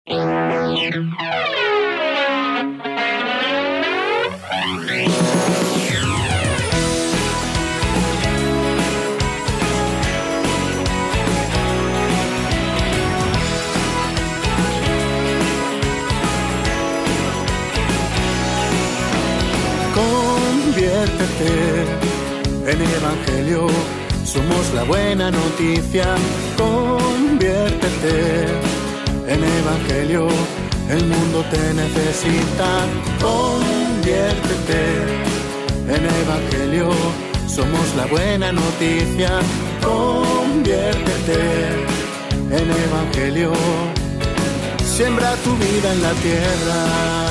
Conviértete en Evangelio, somos la buena noticia. Conviértete en Evangelio, el mundo te necesita. Conviértete en Evangelio, somos la buena noticia. Conviértete en Evangelio, siembra tu vida en la tierra.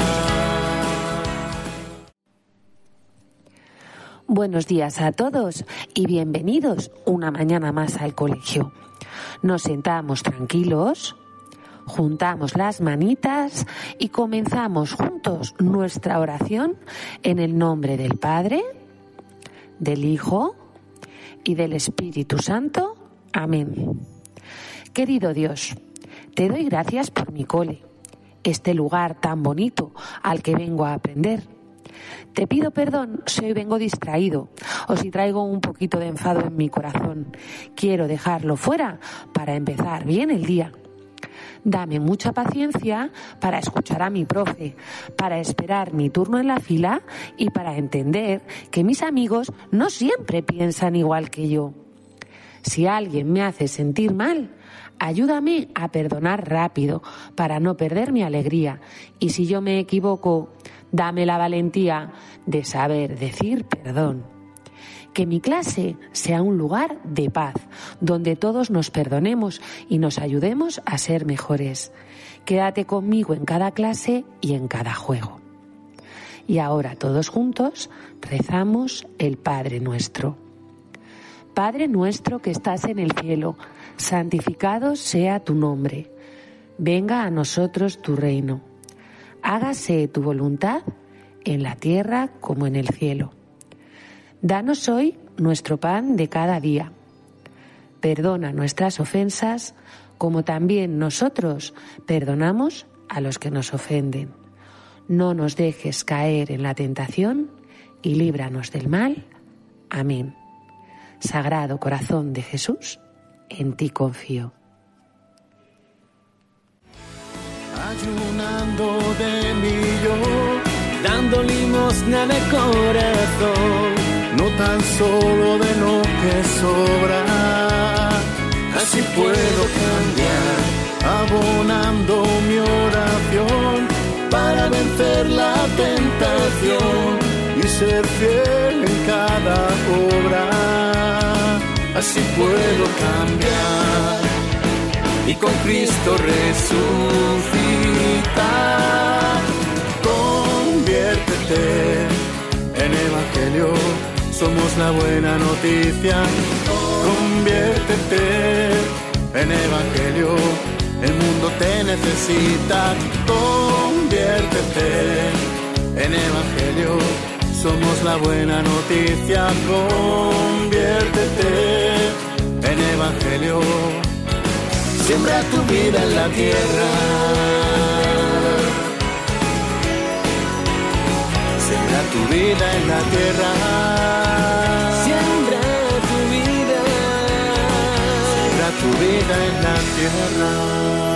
Buenos días a todos y bienvenidos una mañana más al colegio. Nos sentamos tranquilos, juntamos las manitas y comenzamos juntos nuestra oración en el nombre del Padre, del Hijo y del Espíritu Santo. Amén. Querido Dios, te doy gracias por mi cole, este lugar tan bonito al que vengo a aprender. Te pido perdón si hoy vengo distraído o si traigo un poquito de enfado en mi corazón. Quiero dejarlo fuera para empezar bien el día. Dame mucha paciencia para escuchar a mi profe, para esperar mi turno en la fila y para entender que mis amigos no siempre piensan igual que yo. Si alguien me hace sentir mal, ayúdame a perdonar rápido para no perder mi alegría. Y si yo me equivoco, dame la valentía de saber decir perdón. Que mi clase sea un lugar de paz, donde todos nos perdonemos y nos ayudemos a ser mejores. Quédate conmigo en cada clase y en cada juego. Y ahora todos juntos rezamos el Padre Nuestro. Padre nuestro que estás en el cielo, santificado sea tu nombre. Venga a nosotros tu reino. Hágase tu voluntad en la tierra como en el cielo. Danos hoy nuestro pan de cada día. Perdona nuestras ofensas como también nosotros perdonamos a los que nos ofenden. No nos dejes caer en la tentación y líbranos del mal. Amén. Sagrado Corazón de Jesús, en ti confío. Ayunando de mí yo, dando limosna de corazón, no tan solo de lo que sobra. Así puedo cambiar, abonando mi oración para vencer la tentación y ser fiel en cada obra. Así puedo cambiar y con Cristo resucitar. Conviértete en Evangelio, somos la buena noticia. Conviértete en Evangelio, el mundo te necesita. Conviértete en Evangelio, somos la buena noticia. Conviértete en Evangelio, siembra tu vida en la tierra. Siembra tu vida en la tierra. Siembra tu vida. Siembra tu vida en la tierra.